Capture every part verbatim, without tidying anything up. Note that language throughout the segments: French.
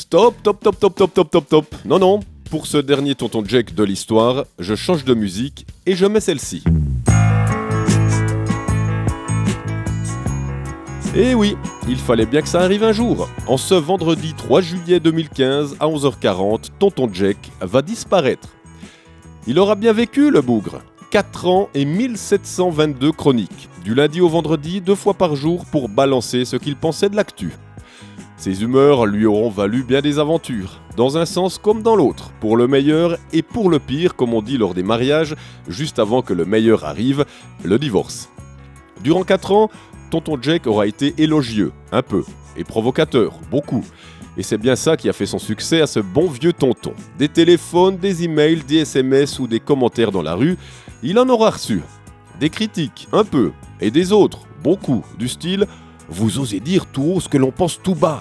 Stop, top, top, top, top, top, top, top. Non, non, pour ce dernier Tonton Jack de l'histoire, je change de musique et je mets celle-ci. Et oui, il fallait bien que ça arrive un jour. En ce vendredi trois juillet deux mille quinze à onze heures quarante, Tonton Jack va disparaître. Il aura bien vécu le bougre. quatre ans et mille sept cent vingt-deux chroniques, du lundi au vendredi, deux fois par jour pour balancer ce qu'il pensait de l'actu. Ses humeurs lui auront valu bien des aventures, dans un sens comme dans l'autre, pour le meilleur et pour le pire, comme on dit lors des mariages, juste avant que le meilleur arrive, le divorce. Durant quatre ans, Tonton Jack aura été élogieux, un peu, et provocateur, beaucoup. Et c'est bien ça qui a fait son succès à ce bon vieux tonton. Des téléphones, des emails, des S M S ou des commentaires dans la rue, il en aura reçu. Des critiques, un peu, et des autres, beaucoup, du style « Vous osez dire tout haut ce que l'on pense tout bas ».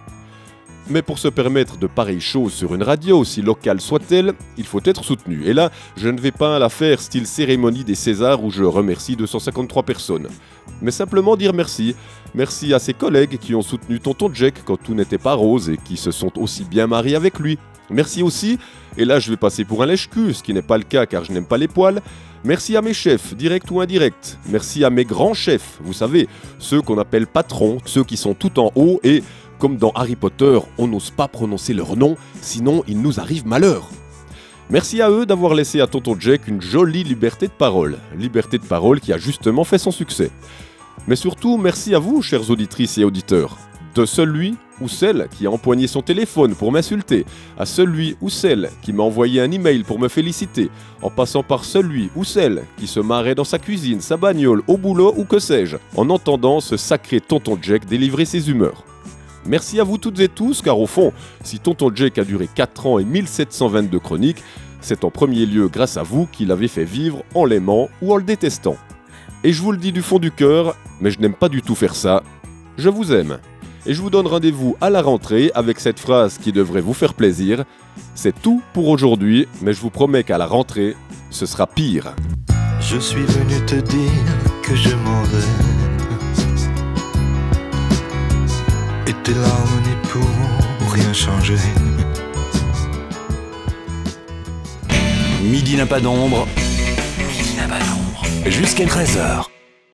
Mais pour se permettre de pareilles choses sur une radio, aussi locale soit-elle, il faut être soutenu. Et là, je ne vais pas la faire style cérémonie des Césars où je remercie deux cent cinquante-trois personnes. Mais simplement dire merci. Merci à ses collègues qui ont soutenu Tonton Jack quand tout n'était pas rose et qui se sont aussi bien mariés avec lui. Merci aussi, et là je vais passer pour un lèche-cul, ce qui n'est pas le cas car je n'aime pas les poils. Merci à mes chefs, directs ou indirects. Merci à mes grands chefs, vous savez, ceux qu'on appelle patrons, ceux qui sont tout en haut et... Comme dans Harry Potter, on n'ose pas prononcer leur nom, sinon il nous arrive malheur. Merci à eux d'avoir laissé à Tonton Jack une jolie liberté de parole. Liberté de parole qui a justement fait son succès. Mais surtout, merci à vous, chères auditrices et auditeurs. De celui ou celle qui a empoigné son téléphone pour m'insulter, à celui ou celle qui m'a envoyé un email pour me féliciter, en passant par celui ou celle qui se marrait dans sa cuisine, sa bagnole, au boulot ou que sais-je, en entendant ce sacré Tonton Jack délivrer ses humeurs. Merci à vous toutes et tous, car au fond, si Tonton Jack a duré quatre ans et mille sept cent vingt-deux chroniques, c'est en premier lieu grâce à vous qu'il avait fait vivre en l'aimant ou en le détestant. Et je vous le dis du fond du cœur, mais je n'aime pas du tout faire ça. Je vous aime. Et je vous donne rendez-vous à la rentrée avec cette phrase qui devrait vous faire plaisir. C'est tout pour aujourd'hui, mais je vous promets qu'à la rentrée, ce sera pire. Je suis venu te dire que je m'en vais. Et tes larmes n'y pourront rien changer. Midi n'a pas d'ombre. Midi n'a pas d'ombre. Jusqu'à treize heures.